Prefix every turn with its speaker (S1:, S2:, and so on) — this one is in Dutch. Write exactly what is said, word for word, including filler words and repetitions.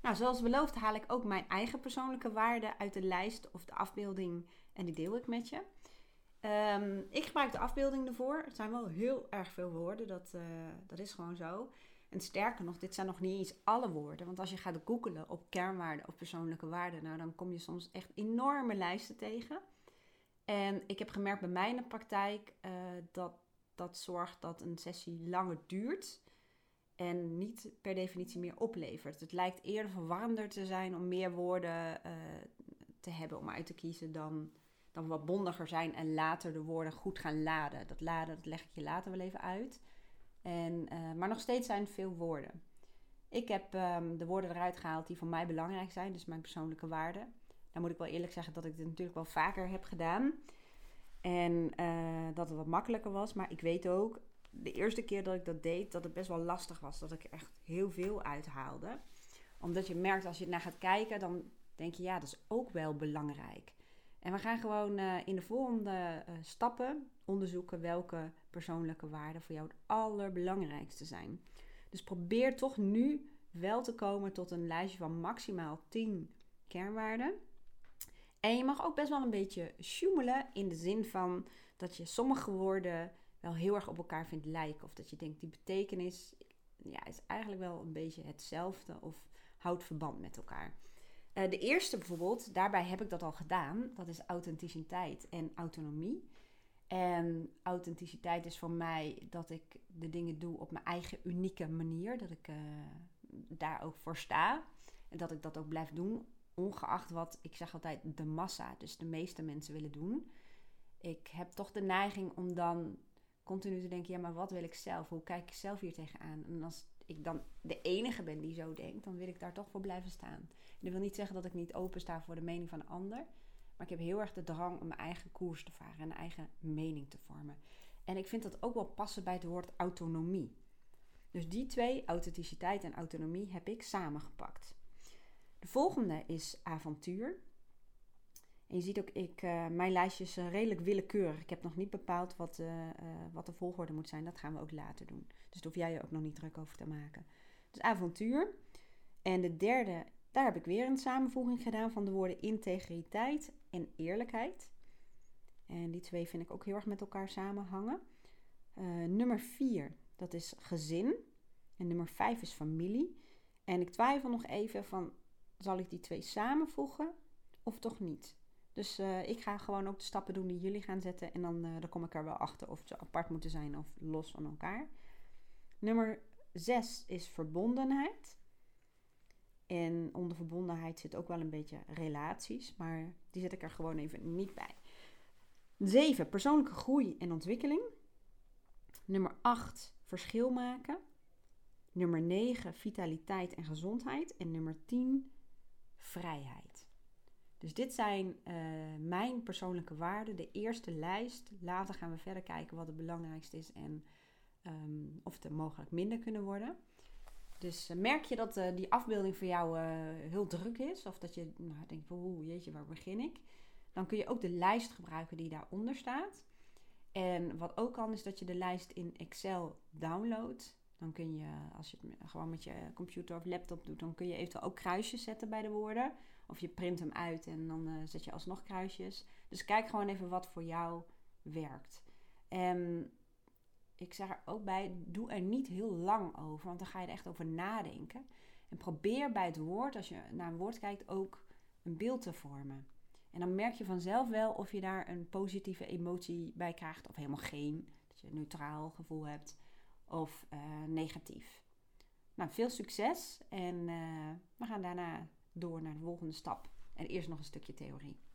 S1: Nou, zoals beloofd haal ik ook mijn eigen persoonlijke waarden uit de lijst of de afbeelding en die deel ik met je. Um, ik gebruik de afbeelding ervoor. Het zijn wel heel erg veel woorden, dat, uh, dat is gewoon zo. En sterker nog, dit zijn nog niet eens alle woorden. Want als je gaat googlen op kernwaarden of persoonlijke waarden, nou, dan kom je soms echt enorme lijsten tegen. En ik heb gemerkt bij mij in de praktijk uh, dat dat zorgt dat een sessie langer duurt en niet per definitie meer oplevert. Het lijkt eerder verwarrender te zijn om meer woorden uh, te hebben om uit te kiezen dan, dan wat bondiger zijn en later de woorden goed gaan laden. Dat laden, dat leg ik je later wel even uit. En, uh, maar nog steeds zijn het veel woorden. Ik heb um, de woorden eruit gehaald die voor mij belangrijk zijn, dus mijn persoonlijke waarden. Dan moet ik wel eerlijk zeggen dat ik dit natuurlijk wel vaker heb gedaan. En uh, dat het wat makkelijker was. Maar ik weet ook, de eerste keer dat ik dat deed, dat het best wel lastig was. Dat ik er echt heel veel uithaalde. Omdat je merkt, als je er naar gaat kijken, dan denk je, ja, dat is ook wel belangrijk. En we gaan gewoon uh, in de volgende uh, stappen onderzoeken welke persoonlijke waarden voor jou het allerbelangrijkste zijn. Dus probeer toch nu wel te komen tot een lijstje van maximaal tien kernwaarden. En je mag ook best wel een beetje sjoemelen in de zin van dat je sommige woorden wel heel erg op elkaar vindt lijken. Of dat je denkt, die betekenis ja, is eigenlijk wel een beetje hetzelfde of houdt verband met elkaar. Uh, de eerste bijvoorbeeld, daarbij heb ik dat al gedaan. Dat is authenticiteit en autonomie. En authenticiteit is voor mij dat ik de dingen doe op mijn eigen unieke manier. Dat ik uh, daar ook voor sta. En dat ik dat ook blijf doen. Ongeacht wat, ik zeg altijd, de massa, dus de meeste mensen willen doen. Ik heb toch de neiging om dan continu te denken, ja, maar wat wil ik zelf? Hoe kijk ik zelf hier tegenaan? En als ik dan de enige ben die zo denkt, dan wil ik daar toch voor blijven staan. En dat wil niet zeggen dat ik niet open sta voor de mening van een ander. Maar ik heb heel erg de drang om mijn eigen koers te varen en een eigen mening te vormen. En ik vind dat ook wel passen bij het woord autonomie. Dus die twee, authenticiteit en autonomie, heb ik samengepakt. De volgende is avontuur. En je ziet ook, ik, uh, mijn lijstje is uh, redelijk willekeurig. Ik heb nog niet bepaald wat, uh, uh, wat de volgorde moet zijn. Dat gaan we ook later doen. Dus daar hoef jij je ook nog niet druk over te maken. Dus avontuur. En de derde, daar heb ik weer een samenvoeging gedaan van de woorden integriteit en eerlijkheid. En die twee vind ik ook heel erg met elkaar samenhangen. Uh, nummer vier, dat is gezin. En nummer vijf is familie. En ik twijfel nog even van, zal ik die twee samenvoegen of toch niet? Dus uh, ik ga gewoon ook de stappen doen die jullie gaan zetten. En dan, uh, dan kom ik er wel achter of ze apart moeten zijn of los van elkaar. Nummer zes is verbondenheid. En onder verbondenheid zit ook wel een beetje relaties. Maar die zet ik er gewoon even niet bij. zeven, persoonlijke groei en ontwikkeling. Nummer acht, verschil maken. Nummer negen, vitaliteit en gezondheid. En nummer tien, vrijheid. Dus dit zijn uh, mijn persoonlijke waarden, de eerste lijst. Later gaan we verder kijken wat het belangrijkste is en um, of het mogelijk minder kunnen worden. Dus uh, merk je dat uh, die afbeelding voor jou uh, heel druk is, of dat je nou, denkt, oeh jeetje, waar begin ik? Dan kun je ook de lijst gebruiken die daaronder staat. En wat ook kan, is dat je de lijst in Excel downloadt. Dan kun je, als je het gewoon met je computer of laptop doet, dan kun je eventueel ook kruisjes zetten bij de woorden. Of je print hem uit en dan uh, zet je alsnog kruisjes. Dus kijk gewoon even wat voor jou werkt. En ik zeg er ook bij, doe er niet heel lang over, want dan ga je er echt over nadenken. En probeer bij het woord, als je naar een woord kijkt, ook een beeld te vormen. En dan merk je vanzelf wel of je daar een positieve emotie bij krijgt of helemaal geen. Dat je een neutraal gevoel hebt of uh, negatief. Nou, veel succes en uh, we gaan daarna door naar de volgende stap. En eerst nog een stukje theorie.